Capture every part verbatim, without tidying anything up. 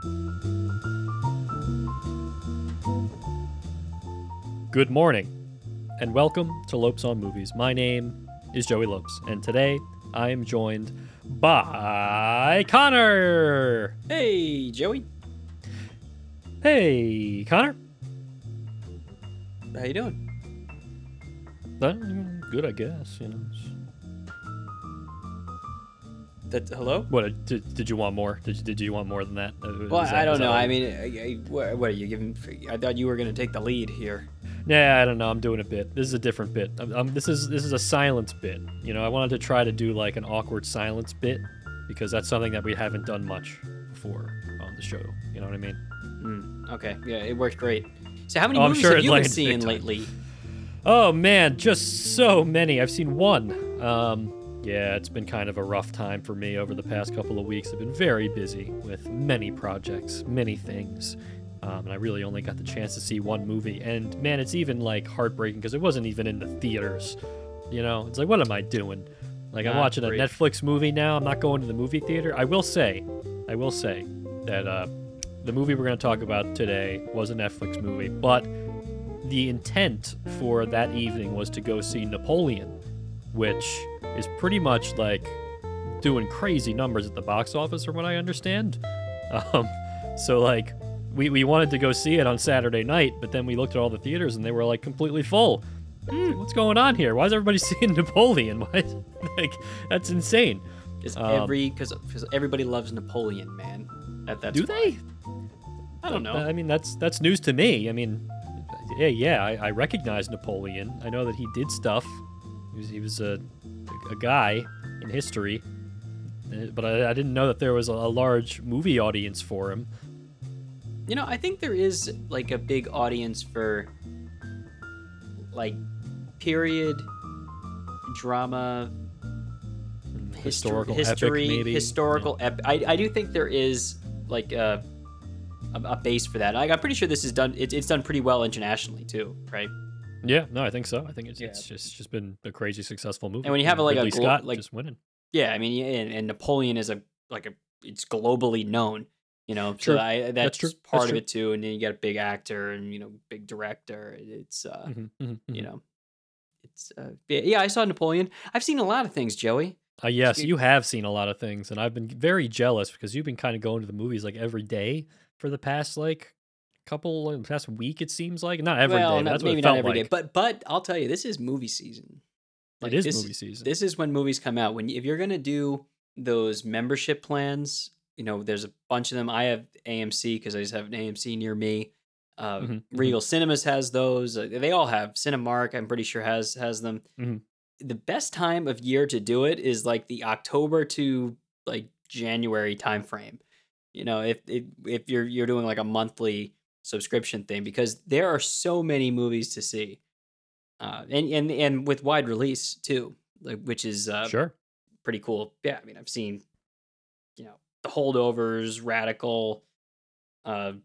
Good morning, and welcome to Lopes on Movies. My name is Joey Lopes, and today I am joined by Connor. Hey, Joey. Hey, Connor. How you doing? Uh, Good, I guess. You know. That hello? What uh, did, did you want more? Did, did you want more than that? Uh, Well, is that- I don't is that know. what- I mean, I, I, what what are you giving? I thought you were gonna take the lead here. Yeah, I don't know. I'm doing a bit. This is a different bit. Um, um, this is this is a silence bit. You know, I wanted to try to do like an awkward silence bit because that's something that we haven't done much before on the show. You know what I mean? Mm, okay, yeah, it worked great. So, how many Oh, I'm movies sure have it you been landed big seeing time. lately? Oh man, just so many. I've seen one. Um, yeah, it's been kind of a rough time for me over the past couple of weeks. I've been very busy with many projects, many things. Um, and I really only got the chance to see one movie. And man, it's even like heartbreaking because it wasn't even in the theaters. You know, it's like, what am I doing? Like, I'm Not watching a great. Netflix movie now. I'm not going to the movie theater. I will say, I will say that uh, the movie we're going to talk about today was a Netflix movie, but the intent for that evening was to go see Napoleon, which is pretty much like doing crazy numbers at the box office, from what I understand. Um, so like, we, we wanted to go see it on Saturday night, but then we looked at all the theaters and they were like completely full. Hmm, what's going on here? Why is everybody seeing Napoleon? Why is, like, that's insane. Because Um, every because everybody loves Napoleon, man. That, that's Do why. they? I don't know. I mean, that's that's news to me. I mean, yeah, yeah, I, I recognize Napoleon. I know that he did stuff. He was, he was a, a guy in history, uh, but I, I didn't know that there was a, a large movie audience for him. You know, I think there is like a big audience for like period drama, Mm, history, Historical history, epic, maybe. historical. Ep- I I do think there is like a a, a base for that. Like, I'm pretty sure this is done. It, it's done pretty well internationally too, right? Yeah. yeah, no, I think so. I think it's Yeah. it's just just been a crazy successful movie. And when you have, like, a Ridley glo- Scott like- just winning. Yeah, I mean, yeah, and, and Napoleon is a like a it's globally known. You know, True. so I that's, true. That's part true. of it too. And then you got a big actor and you know big director. It's uh Mhm, mhm, you mhm. know it's uh yeah, yeah, I saw Napoleon. I've seen a lot of things, Joey. Uh, yes, Speak- you have seen a lot of things, and I've been very jealous because you've been kind of going to the movies like every day for the past like couple, like, past week. It seems like not every day, well, but not- that's what maybe it not felt every day, like. but but I'll tell you, this is movie season. It is this, movie season. This is when movies come out. When if you're gonna do those membership plans, you know, there's a bunch of them. I have A M C because I just have an A M C near me. Uh, Mhm, mhm. Regal Cinemas has those. Uh, They all have. Cinemark, I'm pretty sure has has them. Mhm. The best time of year to do it is like the October to like January time frame. You know, if if, if you're you're doing like a monthly subscription thing because there are so many movies to see. Uh, and, and and with wide release too, like which is uh, Sure. pretty cool. Yeah, I mean, I've seen, you know, The Holdovers, Radical, uh,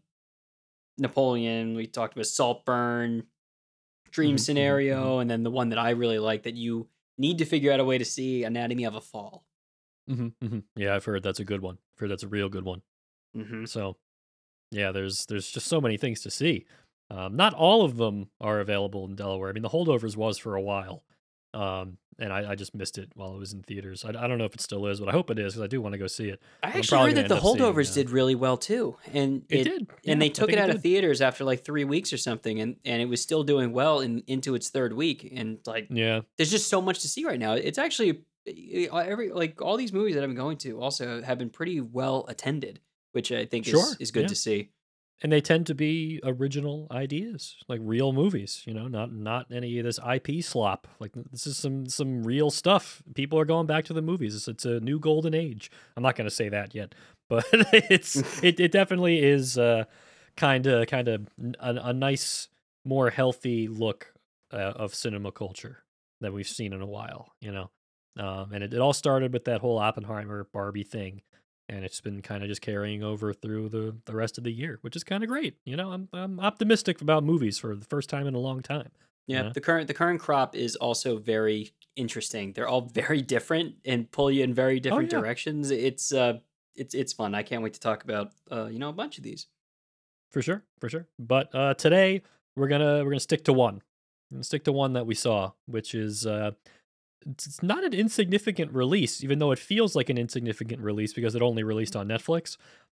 Napoleon. We talked about Saltburn, Dream Mhm, mhm, Scenario, and then the one that I really like that you need to figure out a way to see, Anatomy of a Fall. Mhm, mhm. Yeah, I've heard that's a good one. I've heard that's a real good one. Mm-hmm. So yeah, there's there's just so many things to see. Um, not all of them are available in Delaware. I mean, The Holdovers was for a while, um, and I, I just missed it while it was in theaters. I, I don't know if it still is, but I hope it is because I do want to go see it. I I'm actually probably heard gonna that The end up seeing, Holdovers uh, did really well too, and It did, yeah, and I they took it think it out of did. theaters after like three weeks or something, and and it was still doing well in into its third week, and like Yeah, there's just so much to see right now. It's actually uh, every like all these movies that I've been going to also have been pretty well attended, which I think Sure, is is good yeah. to see. and they tend to be original ideas, like real movies. You know, not not any of this I P slop. Like this is some some real stuff. People are going back to the movies. It's, it's a new golden age. I'm not going to say that yet, but it's it, it definitely is uh, kind of kind of a, a nice, more healthy look uh, of cinema culture that we've seen in a while. You know, um, and it, it all started with that whole Oppenheimer Barbie thing. And it's been kind of just carrying over through the, the rest of the year, which is kind of great. You know, I'm I'm optimistic about movies for the first time in a long time. Yeah, Yeah. the current the current crop is also very interesting. They're all very different and pull you in very different yeah. directions. It's uh it's it's fun. I can't wait to talk about uh, you know, a bunch of these. For sure, for sure. But uh, today we're gonna we're gonna stick to one. We're gonna stick to one that we saw, which is uh, it's it's not an insignificant release, even though it feels like an insignificant release because it only released on Netflix.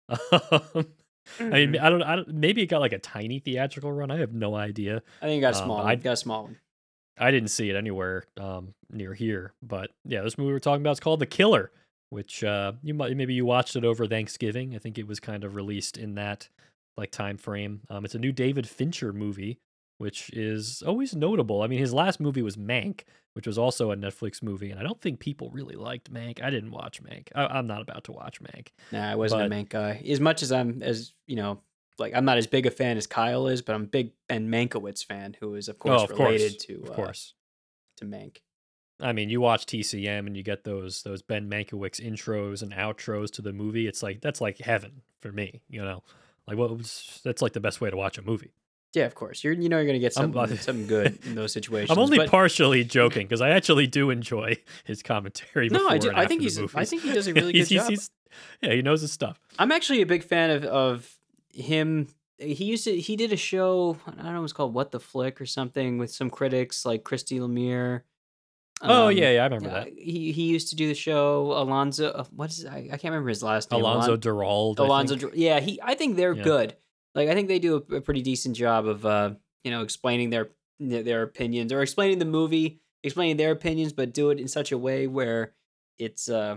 Um, I mean, Mhm. I don't, I don't. Maybe it got like a tiny theatrical run. I have no idea. I think you got a Um, small one. I Got a small one. I didn't see it anywhere um, near here. But yeah, this movie we're talking about is called The Killer, which uh, you might maybe you watched it over Thanksgiving. I think it was kind of released in that like time frame. Um, it's a new David Fincher movie, which is always notable. I mean, his last movie was Mank, which was also a Netflix movie, and I don't think people really liked Mank. I didn't watch Mank. I, I'm not about to watch Mank, Nah, I wasn't a but Mank guy. As much as I'm as you know, like I'm not as big a fan as Kyle is, but I'm a big Ben Mankiewicz fan, who is of oh, course of course, related to of uh course. to Mank. I mean, you watch T C M and you get those those Ben Mankiewicz intros and outros to the movie. It's like that's like heaven for me, you know. Like what was that's like the best way to watch a movie. Yeah, of course. You're you know you're gonna get I'm something something good in those I'm situations. only But partially joking because I actually do enjoy his commentary no, I before do. and I think after the he's I movies. think he does a really he's, good he's, job. he's yeah, he knows his stuff. I'm actually a big fan of of him. He used to he did a show, I don't know, it was called What the Flick or something with some critics like Christy Lemire. Oh yeah, Um, yeah, I remember yeah, that. he he used to do the show Alonzo. uh, What is I, I can't remember his last name. Alonzo Alon, Durald, I Alonzo. think. Dr- Yeah, he. I think they're Yeah, good. Like I think they do a, a pretty decent job of uh you know explaining their their their opinions or explaining the movie, explaining their opinions, but do it in such a way where it's uh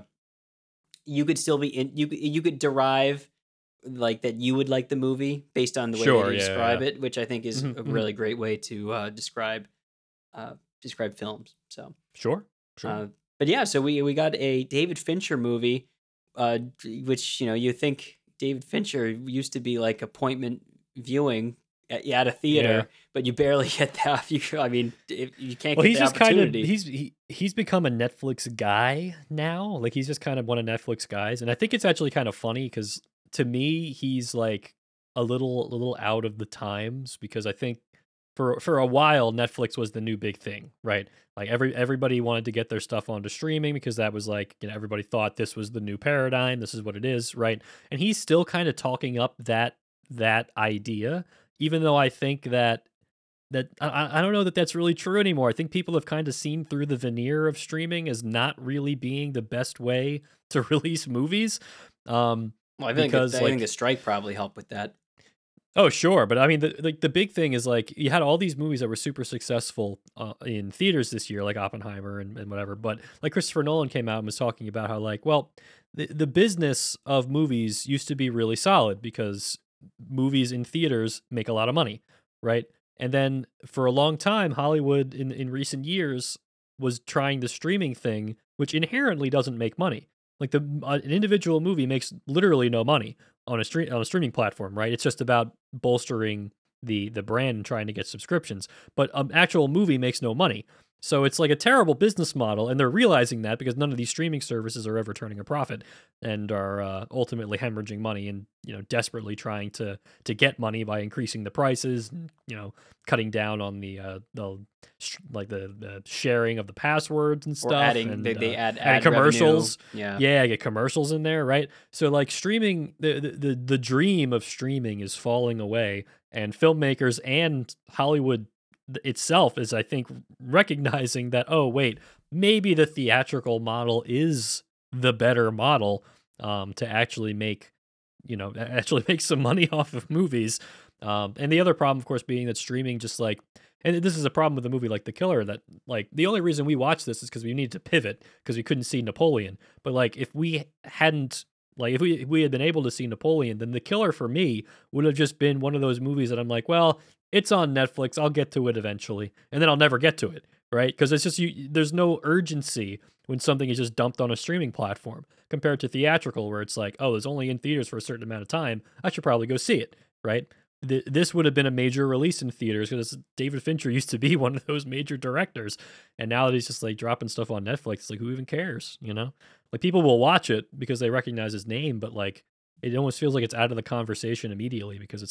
you could still be in you could- you could derive like that you would like the movie based on the way that sure, you yeah, describe yeah. it, which I think is Mhm, a mhm. really great way to uh, describe uh, describe films. So, Sure, sure. uh, but yeah, so we we got a David Fincher movie, uh, d- which you know you think David Fincher used to be like appointment viewing at, at a Yeah. theater, but you barely get that. You, I mean, if you can't Well, get he's the just kind of opportunity. he's he, he's become a Netflix guy now. Like he's just kind of one of Netflix guys, and I think it's actually kind of funny because to me he's like a little a little out of the times because I think for for a while Netflix was the new big thing, right? Like every everybody wanted to get their stuff onto streaming because that was like you know everybody thought this was the new paradigm. This is what it is, right? And he's still kind of talking up that that idea, even though I think that that I I I don't know that that's really true anymore. I think people have kind of seen through the veneer of streaming as not really being the best way to release movies. Um, Well, I think that, because I think the like strike probably helped with that. oh sure, but I mean the like the big thing is like you had all these movies that were super successful uh, in theaters this year, like Oppenheimer and, and whatever. But like Christopher Nolan came out and was talking about how like well the the business of movies used to be really solid because movies in theaters make a lot of money, right? And then for a long time, Hollywood in in recent years was trying the streaming thing, which inherently doesn't make money. Like the uh, an individual movie makes literally no money on a stream on a streaming platform, right? It's just about bolstering the the brand and trying to get subscriptions. But an actual movie makes no money. So it's like a terrible business model, and they're realizing that because none of these streaming services are ever turning a profit and are uh, ultimately hemorrhaging money and you know desperately trying to to get money by increasing the prices, and, you know, cutting down on the uh, the sh- like the, the sharing of the passwords and Or stuff, adding, they, and they uh, add adding ad revenue. commercials. Yeah. Yeah, get commercials in there, right? So like streaming, the, the the the dream of streaming is falling away, and filmmakers and Hollywood th- itself is, I think, recognizing that. Oh, wait, maybe the theatrical model is the better model um, to actually make, you know, a- actually make some money off of movies. Um, and the other problem, of course, being that streaming just like, and this is a problem with a movie like The Killer that like the only reason we watched this is because we needed to pivot because we couldn't see Napoleon. But like if we hadn't like if we if we had been able to see Napoleon, then The Killer for me would have just been one of those movies that I'm like, well, it's on Netflix. I'll get to it eventually, and then I'll never get to it, right? Because it's just you. There's no urgency when something is just dumped on a streaming platform compared to theatrical, where it's like, oh, it's only in theaters for a certain amount of time. I should probably go see it, right? Th- this would have been a major release in theaters because David Fincher used to be one of those major directors, and now that he's just like dropping stuff on Netflix, it's like who even cares, you know? Like people will watch it because they recognize his name, but like it almost feels like it's out of the conversation immediately because it's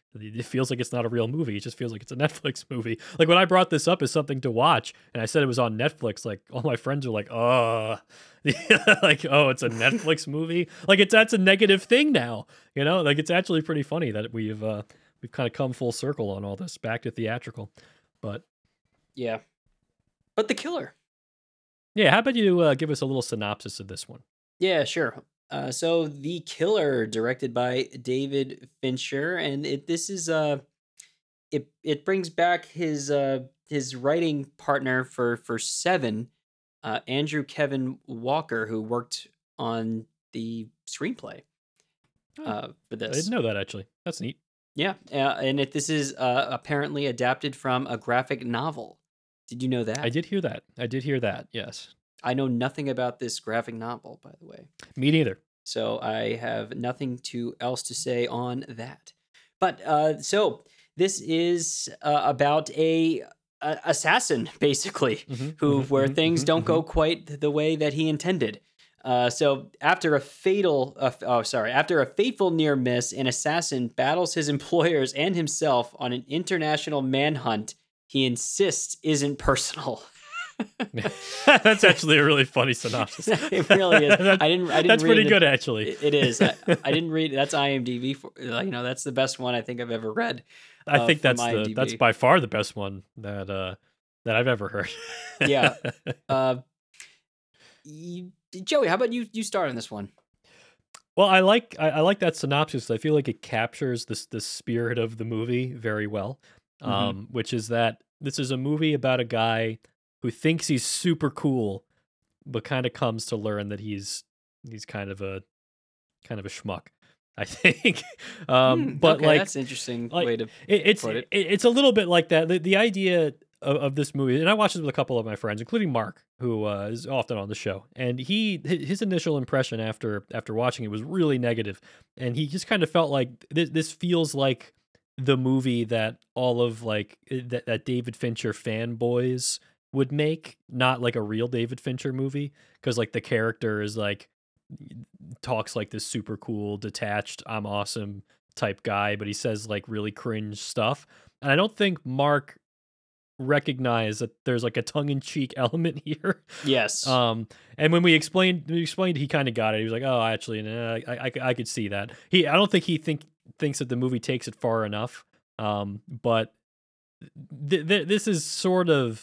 It feels like it's not a real movie. It just feels like it's a Netflix movie. Like when I brought this up as something to watch, and I said it was on Netflix, like all my friends are like, "Oh, like oh, it's a Netflix movie." Like it's that's a negative thing now, you know. Like it's actually pretty funny that we've uh, we've kind of come full circle on all this, back to theatrical. But Yeah. But The Killer. yeah, how about you uh, give us a little synopsis of this one? Yeah, sure. Uh, so The Killer, directed by David Fincher, and it this is uh it it brings back his uh his writing partner for for Seven, uh Andrew Kevin Walker, who worked on the screenplay Oh, uh for I didn't this. know that actually. That's neat. Yeah, uh, and it this is uh apparently adapted from a graphic novel. Did you know I that? did hear that. I did hear that. Yes. I know nothing about this graphic novel, by the way. Me neither. So I have nothing to else to say on that. But uh, so this is uh, about a, a assassin, basically, hmm who hmm where hmm things hmm don't hmm go quite the way that he intended. Uh, so after a fatal, uh, oh sorry, after a fateful near miss, an assassin battles his employers and himself on an international manhunt he insists isn't personal. That's actually a really funny synopsis. It really is. That- I didn't. I didn't that's read pretty it. good, actually. It it is. I, I didn't read. That's IMDb. For uh, you know, that's the best one I think I've ever read I uh, think from that's the that's IMDb. by far the best one that uh that I've ever heard. Yeah. Uh, you, Joey, how about you? You start on this one. Well, I like I, I like that synopsis. I feel like it captures this the spirit of the movie very well. Hmm. Um, which is that this is a movie about a guy who thinks he's super cool, but kind of comes to learn that he's he's kind of a kind of a schmuck, I think. um, Hmm, but okay, like that's an interesting like way to it, it's put it, it. it's a little bit like that. The, the idea of, of this movie, and I watched it with a couple of my friends, including Mark, who uh, is often on the show, and he hi- his initial impression after after watching it was really negative, and he just kind of felt like this this feels like the movie that all of like eh, that that David Fincher fanboys would make, not like a real David Fincher movie, because like the character is like talks like this super cool, detached, I'm awesome type guy, but he says like really cringe stuff. And I don't think Mark recognized that there's like a tongue in cheek element here. Yes. Um, and when we explained, we explained, he kind of got it. He was like, "Oh, actually, nah, I, I, I could see that." He, I don't think he think thinks that the movie takes it far enough. Um, but th- th- this is sort of,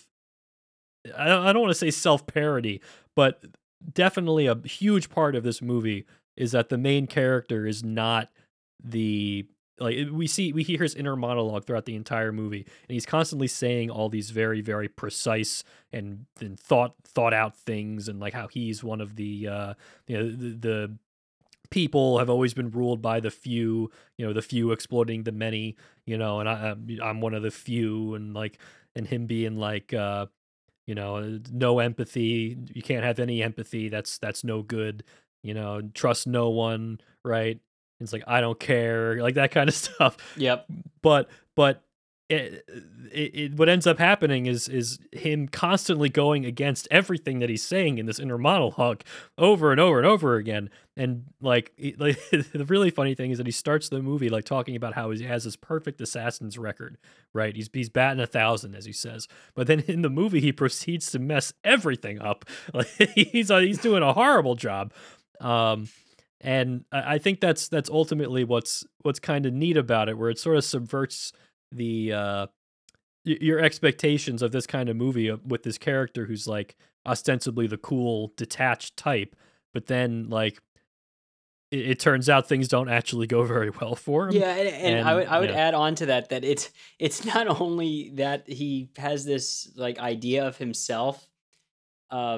I don't, I don't want to say self parody, but definitely a huge part of this movie is that the main character is not the like it- we see we hear his inner monologue throughout the entire movie, and he's constantly saying all these very very precise and, and thought thought out things, and like how he's one of the uh you know the, the people have always been ruled by the few, you know, the few exploiting the many, you know, and I I'm I'm one of the few, and like and him being like uh you know, uh, no empathy, you can't have any empathy, that's that's no good, you know, trust no one, right? It's like I don't care, like that kind of stuff. Yep. But but it, it, it what ends up happening is is him constantly going against everything that he's saying in this inner monologue over and over and over again. And like, it- like the really funny thing is that he starts the movie like talking about how he has this perfect assassin's record, right? He's he's batting a thousand, as he says. But then in the movie, he proceeds to mess everything up. Like he's uh, he's doing a horrible job. Um, and I I think that's that's ultimately what's what's kind of neat about it, where it sort of subverts the uh, y- your expectations of this kind of movie, uh, with this character who's like ostensibly the cool, detached type, but then like it, it turns out things don't actually go very well for him. Yeah, and, and I And would I would yeah, add on to that that it's it's not only that he has this like idea of himself. Uh,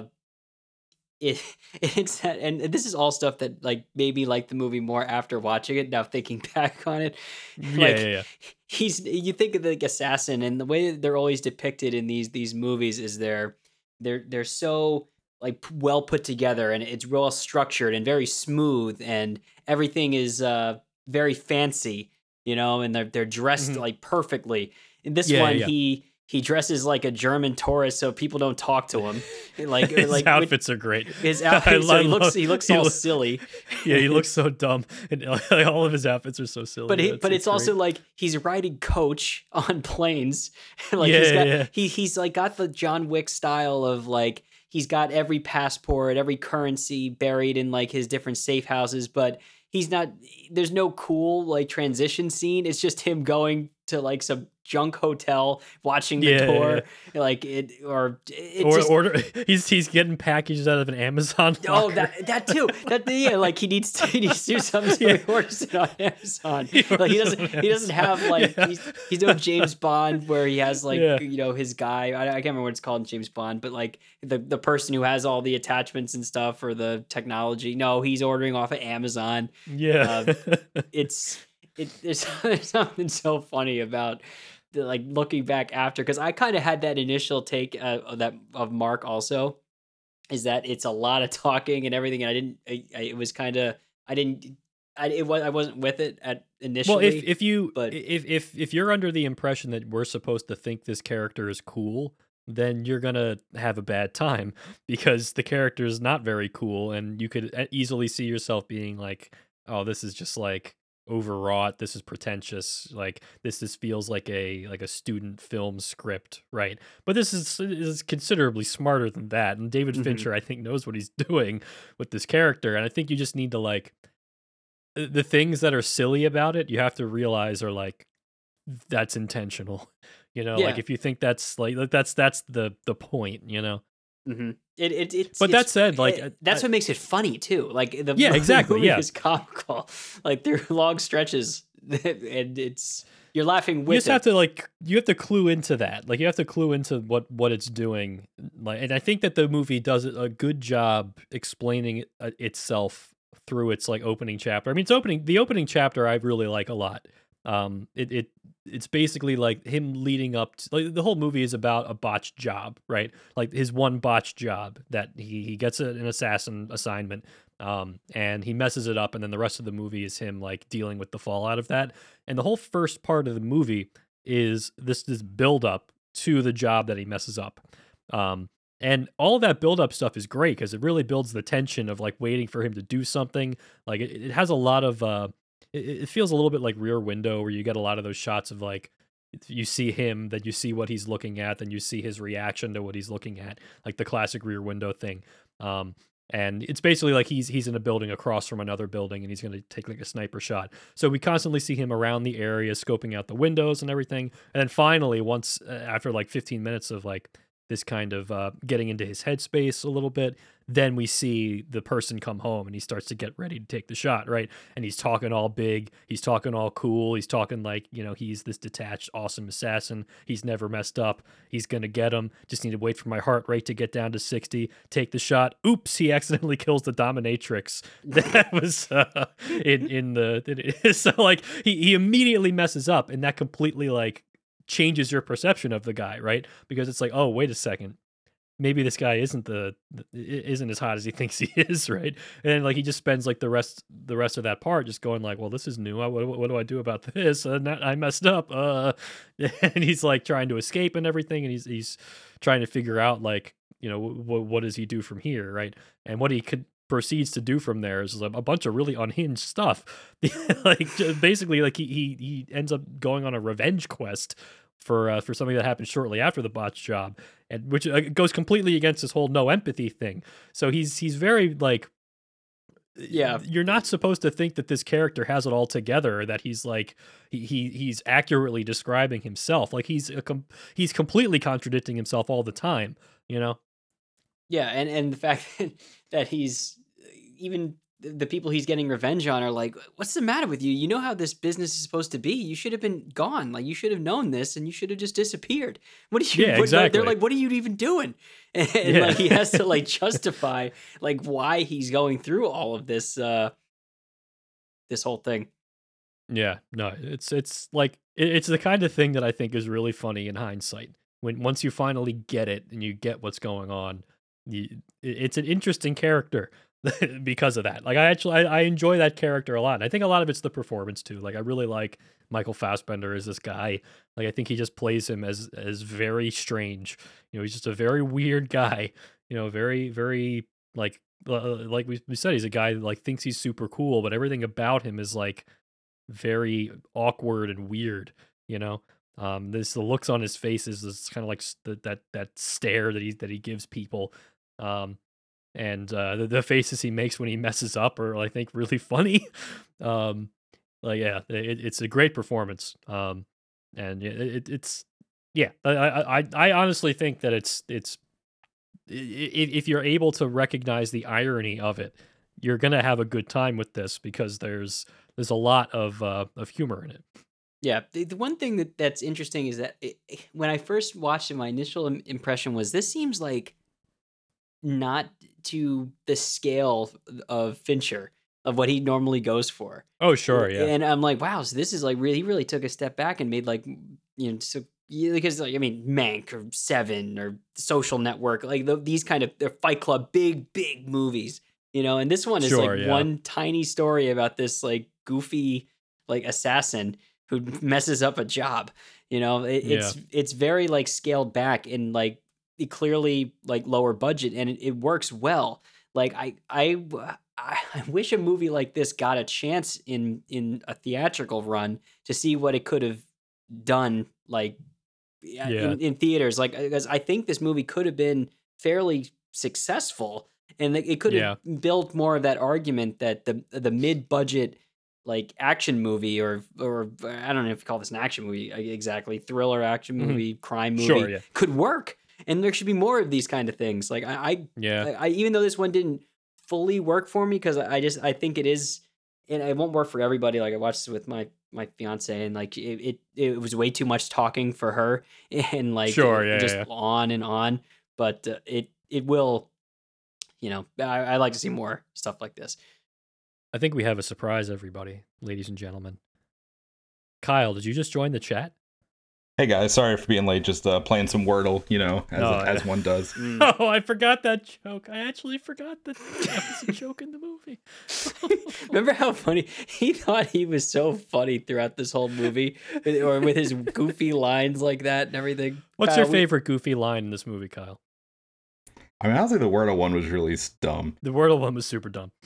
it it's that, and this is all stuff that like made me like the movie more after watching it. Now thinking back on it, yeah, yeah, like yeah. he's you think of the like, assassin, and the way that they're always depicted in these these movies is they're they're they're so like p- well put together, and it's real structured and very smooth, and everything is uh very fancy, you know, and they're they're dressed Mhm. like perfectly. In this Yeah, yeah, one, yeah. he he dresses like a German tourist, so people don't talk to him. Like, His like outfits are great. His I outfits, so he love- looks he looks he all lo- silly. Yeah, he looks so dumb, and like, all of his outfits are so silly. But he, It's- but it's, also great. like he's riding coach on planes. Like Yeah, he's got yeah. he he's like got the John Wick style of like he's got every passport, every currency buried in like his different safe houses, but he's not there's no cool like transition scene. It's just him going to like some junk hotel, watching the Yeah, tour, like it or it or just order. He's he's getting packages out of an Amazon. Oh, locker. that that too. That yeah, like he needs to he needs to do something, so he orders it on Amazon. He Like he orders doesn't it on he doesn't have like Yeah. he's, he's no James Bond where he has like Yeah. you know his guy. I, I can't remember what it's called in James Bond, but like the the person who has all the attachments and stuff or the technology. No, he's ordering off of Amazon. Yeah. It's it there's, there's something so funny about the, like looking back after, because I kind of had that initial take uh, of that of Mark also, is that it's a lot of talking and everything, and I didn't I, I, it was kind of I didn't I it was I wasn't with it at initially. Well, if if you but- if if if you're under the impression that we're supposed to think this character is cool, then you're gonna have a bad time because the character is not very cool, and you could e- easily see yourself being like, "Oh, this is just like overwrought. This is pretentious. Like this just feels like a like a student film script, right?" But this is is considerably smarter than that, and David Mhm. Fincher, I think, knows what he's doing with this character, and I think you just need to like uh, the things that are silly about it, you have to realize are like that's intentional. You know, like Yeah. if you think that's like like, that's that's the the point, you know. Mhm. It, it, it's, But that it's- said, like, it- I- that's I- what makes it funny too. Like the Yeah, the exactly, movie yeah. is comical. Like they're long stretches, and it's you're laughing You with just it. have to like you have to clue into that. Like you have to clue into what what it's doing. Like, and I think that the movie does a good job explaining it, uh, itself through its like opening chapter. I mean, it's opening the opening chapter I really like a lot. Um, it it it's basically like him leading up to like the whole movie is about a botched job, right? Like his one botched job that he he gets a, an assassin assignment, um, and he messes it up, and then the rest of the movie is him like dealing with the fallout of that. And the whole first part of the movie is this this build up to the job that he messes up. Um, and all of that build up stuff is great because it really builds the tension of like waiting for him to do something. Like it, it has a lot of uh it, it feels a little bit like Rear Window where you get a lot of those shots of like you see him, then you see what he's looking at, then you see his reaction to what he's looking at, like the classic Rear Window thing. Um, and it's basically like he's he's in a building across from another building, and he's going to take like a sniper shot. So we constantly see him around the area, scoping out the windows and everything. And then finally, once uh, after like fifteen minutes of like this kind of uh, getting into his headspace a little bit, then we see the person come home and he starts to get ready to take the shot, right? And he's talking all big, he's talking all cool, he's talking like, you know, he's this detached, awesome assassin. He's never messed up. He's gonna get him. Just need to wait for my heart rate to get down to sixty, take the shot. Oops, he accidentally kills the dominatrix. That was uh, in in the it, so like he he immediately messes up, and that completely like changes your perception of the guy, right? Because it's like, oh, wait a second, maybe this guy isn't the isn't as hot as he thinks he is, right? And then, like he just spends like the rest the rest of that part just going like, well, this is new. I, what, what do I do about this? Uh, not, I messed up. Uh, and he's like trying to escape and everything, and he's he's trying to figure out like, you know, w- what does he do from here, right? And what he could proceeds to do from there is a, a bunch of really unhinged stuff. Like basically, like he he he ends up going on a revenge quest for uh, for something that happened shortly after the botch job, and which uh, goes completely against this whole no empathy thing. So he's he's very like, Yeah. you're not supposed to think that this character has it all together, or that he's like he, he he's accurately describing himself. Like he's a com- he's completely contradicting himself all the time, you know. Yeah, and and the fact that, that he's even the the people he's getting revenge on are like, what's the matter with you? You know how this business is supposed to be. You should have been gone. Like you should have known this, and you should have just disappeared. What are you? Yeah, what- exactly. They're like, what are you even doing? And, Yeah. like he has to like justify like why he's going through all of this. uh This whole thing. Yeah, no, it's it's like it, it's the kind of thing that I think is really funny in hindsight. When once you finally get it and you get what's going on, you, it- it's an interesting character. because of that. Like I actually I, I enjoy that character a lot. And I think a lot of it's the performance too. Like I really like Michael Fassbender as this guy. Like I think he just plays him as as very strange. You know, he's just a very weird guy. You know, very very like uh, like we, we said, he's a guy that like thinks he's super cool, but everything about him is like very awkward and weird. You know, um, this the looks on his face is this kind of like s- that that that stare that he that he gives people. Um, and uh, the, the faces he makes when he messes up are, I think, really funny. um, like, yeah, it, it's a great performance. Um, and yeah, it, it's yeah, I, I I I honestly think that it's it's i- i- if you're able to recognize the irony of it, you're gonna have a good time with this because there's there's a lot of uh, of humor in it. Yeah, the, the one thing that that's interesting is that it, it- when I first watched it, my initial im- impression was this seems like not to the scale of Fincher of what he normally goes for. Oh, sure, yeah, And I'm like, wow, so this is like really, he really took a step back and made like, you know, so yeah, because like I mean, Mank or Seven or Social Network, like th- these kind of they're Fight Club, big, big movies, you know. And this one is sure, like yeah, one tiny story about this like goofy like assassin who messes up a job. You know, it, yeah, it's it's very like scaled back and like it clearly like lower budget, and it, it works well. Like I I w- I I wish a movie like this got a chance in in a theatrical run to see what it could have done like yeah, yeah, in in theaters. Like because I think this movie could have been fairly successful, and it it could have yeah. built more of that argument that the the mid budget like action movie or or I don't know if you call this an action movie uh, exactly thriller action Hmm. movie crime Sure, movie yeah, could work, and there should be more of these kind of things. Like I yeah. I, I even though this one didn't fully work for me because I I just I think it is, and it won't work for everybody. Like I watched this with my my fiance, and like it it, it was way too much talking for her, and like Sure, it, yeah, just yeah. on and on. But uh, it it will, you know, I, I like to see more stuff like this. I think we have a surprise, everybody, ladies and gentlemen. Kyle, did you just join the chat? Hey guys, sorry for being late. Just uh, playing some Wordle, you know, as No, as yeah. one does. Mm. Oh, I forgot that joke. I actually forgot that that was a joke in the movie. Remember how funny he thought he was so funny throughout this whole movie, or with his goofy lines like that and everything. What's Kyle, your we- favorite goofy line in this movie, Kyle? I mean, honestly, the Wordle one was really dumb. The Wordle one was super dumb.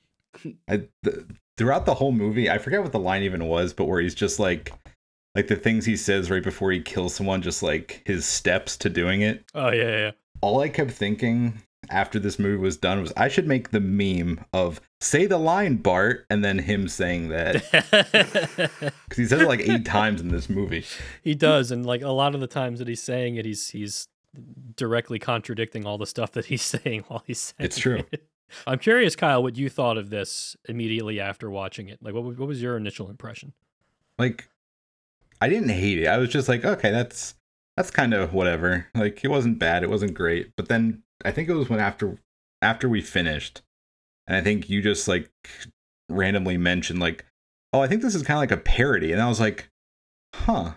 I, the, throughout the whole movie, I forget what the line even was, but where he's just like, like the things he says right before he kills someone, just like his steps to doing it. Oh yeah, yeah. All I kept thinking after this movie was done was I should make the meme of "say the line, Bart," and then him saying that yeah. because he says it like eight times in this movie. He does, and like a lot of the times that he's saying it, he's he's directly contradicting all the stuff that he's saying while he's saying It's true. it. I'm curious, Kyle, what you thought of this immediately after watching it. Like, what was- what was your initial impression? Like, I didn't hate it. I was just like, okay, that's that's kind of whatever. Like, it wasn't bad, it wasn't great. But then I think it was when after after we finished, and I think you just like randomly mentioned like, oh, I think this is kind of like a parody, and I was like, huh.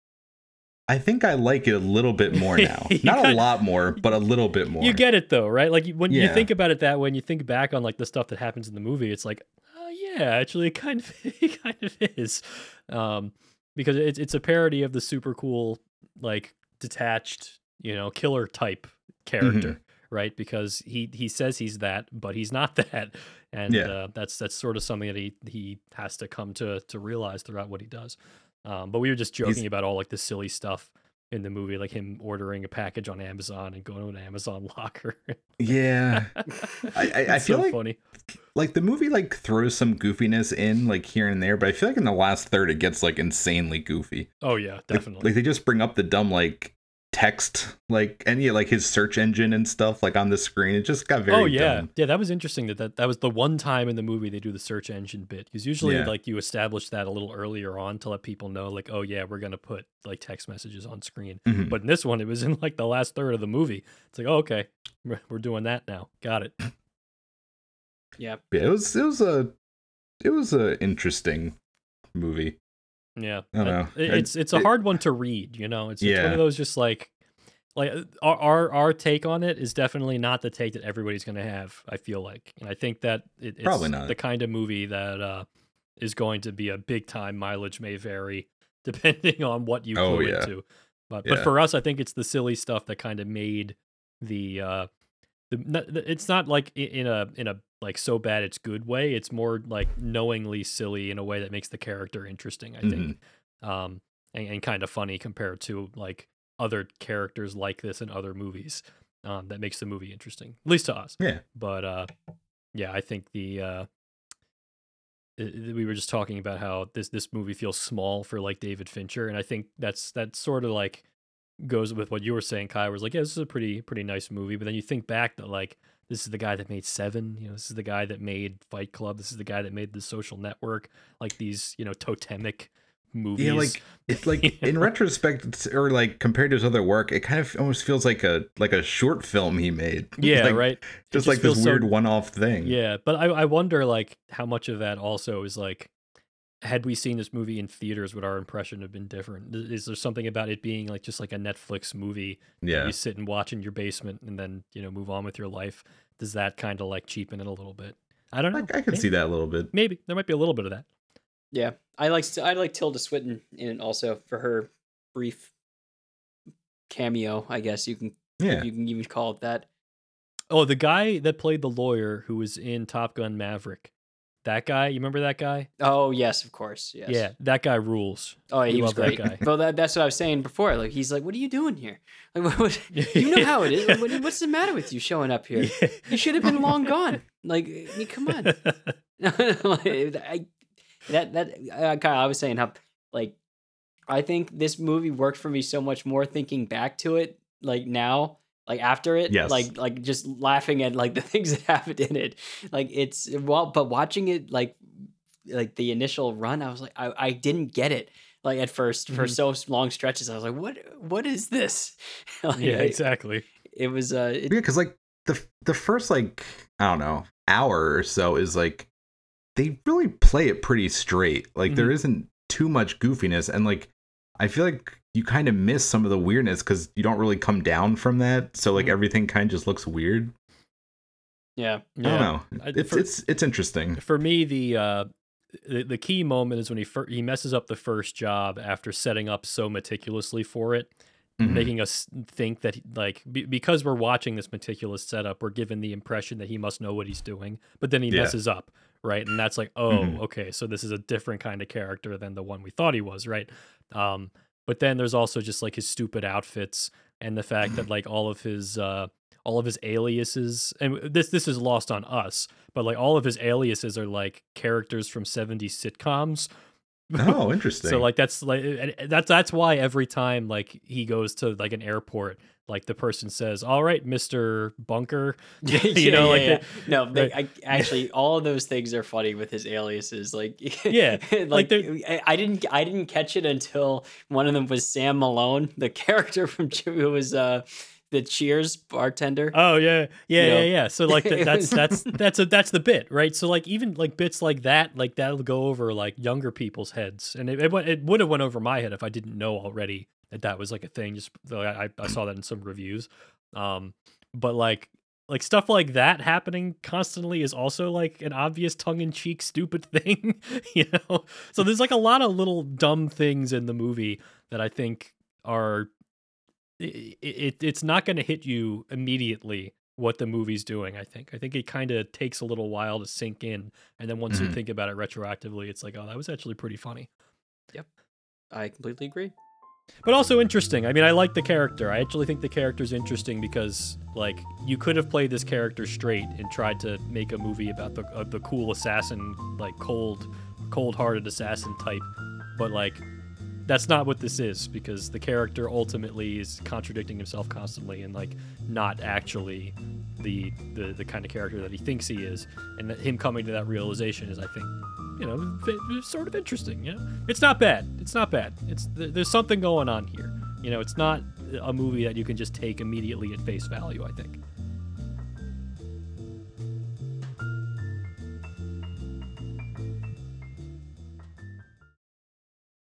I think I like it a little bit more now. You Not a got- lot more, but a little bit more. You get it though, right? Like you- when you Yeah. think about it that way, and you think back on like the stuff that happens in the movie, it's like, oh yeah, actually, it kind of, it kind of is, um, because it's it's a parody of the super cool, like detached, you know, killer type character, Mm-hmm. right? Because he he says he's that, but he's not that, and Yeah. uh, that's that's sort of something that he he has to come to to realize throughout what he does. Um, but we were just joking He's- about all like the silly stuff in the movie, like him ordering a package on Amazon and going to an Amazon locker. Yeah. I, I, I It's feel so like funny. like the movie like throws some goofiness in like here and there, but I feel like in the last third it gets like insanely goofy. Oh yeah, Like- definitely. Like, they just bring up the dumb like text like any like his search engine and stuff like on the screen. It just got very oh yeah, dumb. yeah. That was interesting. That, that that was the one time in the movie they do the search engine bit, because usually Yeah. like you establish that a little earlier on to let people know like, oh yeah, we're gonna put like text messages on screen. Mhm. But in this one, it was in like the last third of the movie. It's like, oh, okay, we're we're doing that now. Got it. Yeah, Yeah, it was it was a it was a interesting movie. Yeah, I don't know. It- I- it's it's a it- hard one to read. You know, it's, it's one Yeah. of those just like like uh, our, our our take on it is definitely not the take that everybody's going to have. I feel like, and I think that it, it's Probably not. the kind of movie that uh, is going to be a big time. Mileage may vary depending on what you Oh, clue yeah. into, but but Yeah. for us, I think it's the silly stuff that kind of made the uh, the n- the- it's not like i- in a in a like so bad it's good way. It's more like knowingly silly in a way that makes the character interesting. I think, um, and, and kind of funny compared to like other characters like this in other movies. Um, that makes the movie interesting, at least to us. Yeah. But uh, yeah, I think the uh, i- i- we were just talking about how this this movie feels small for like David Fincher, and I think that's that's sort of like goes with what you were saying, Kai. Was like, yeah, this is a pretty pretty nice movie, but then you think back that like this is the guy that made Seven, you know, this is the guy that made Fight Club, this is the guy that made The Social Network, like these you know totemic movies. Yeah, like it's like You in know? retrospect, it's, or like compared to his other work, it kind of almost feels like a like a short film he made. Yeah, Like, right. It Just like feels this so- weird one-off thing. Yeah, but I I wonder like how much of that also is like, had we seen this movie in theaters, would our impression have been different? Is is there something about it being like just like a Netflix movie that Yeah. you sit and watch in your basement and then you know move on with your life? Does that kind of like cheapen it a little bit? I don't know. I, I could see that a little bit. Maybe there might be a little bit of that. Yeah, I like I like Tilda Swinton in it also for her brief cameo. I guess you can Yeah. you can even call it that. Oh, the guy that played the lawyer who was in Top Gun Maverick. That guy, you remember that guy? Oh yes, of course. Yes. Yeah, that guy rules. Oh, he We was love that great. guy. Well, that, that's what I was saying before. Like he's like, "What are you doing here? Like, what, what, you know how it is. What, what's the matter with you showing up here? You should have been long gone. Like, I mean, come on." Like, I, that that uh, Kyle, I was saying how like I think this movie worked for me so much more thinking back to it, like now, like after it, Yes. like like just laughing at like the things that happened in it. Like it's well, but watching it like like the initial run, I was like, I, I didn't get it. Like at first, for Mhm. so long stretches, I was like, "What? What is this?" Like, Yeah, it, exactly. it was. Uh, it, Yeah, because like the the first like I don't know hour or so is like they really play it pretty straight. Like there isn't too much goofiness, and like I feel like you kind of miss some of the weirdness because you don't really come down from that. So like Mhm. everything kind of just looks weird. yeah, I don't know. I- It's for- it's it's interesting. For me, the uh, the, the key moment is when he fir- he messes up the first job after setting up so meticulously for it, Mhm. making us think that like be- because we're watching this meticulous setup, we're given the impression that he must know what he's doing, but then he Yeah. messes up, right? And that's like, oh, Mhm. okay, so this is a different kind of character than the one we thought he was, right? Um, but then there's also just like his stupid outfits and the fact that like all of his uh, all of his aliases, and this this is lost on us, but like all of his aliases are like characters from seventies sitcoms. Oh, interesting. So like that's like and that's that's why every time like he goes to like an airport, like the person says, "All right, Mister Bunker," you know, like yeah. the- no, they, right. I, actually, all of those things are funny with his aliases. Like, Yeah, like, like they're- I, I didn't, I didn't catch it until one of them was Sam Malone, the character from Che- who was uh the Cheers bartender. Oh yeah, yeah, You know? yeah, yeah. So like th- It that's was- that's that's a that's the bit, right? So like even like bits like that, like that'll go over like younger people's heads, and it it, went- it would have went over my head if I didn't know already that that was like a thing. Just like, I I saw that in some reviews, um, but like like stuff like that happening constantly is also like an obvious tongue-in-cheek stupid thing, you know. So there's like a lot of little dumb things in the movie that I think are it, it it's not going to hit you immediately what the movie's doing. I think I think it kind of takes a little while to sink in, and then once you Mhm. think about it retroactively, it's like, oh, that was actually pretty funny, I completely agree. but also interesting. I mean, I like the character. I actually think the character's interesting because like you could have played this character straight and tried to make a movie about the uh, the cool assassin, like cold cold-hearted assassin type, but like that's not what this is, because the character ultimately is contradicting himself constantly and like not actually the the, the kind of character that he thinks he is, and that him coming to that realization is, I think, you know, v- sort of interesting. You know, it's not bad. It's not bad. It's th- there's something going on here. You know, it's not a movie that you can just take immediately at face value, I think.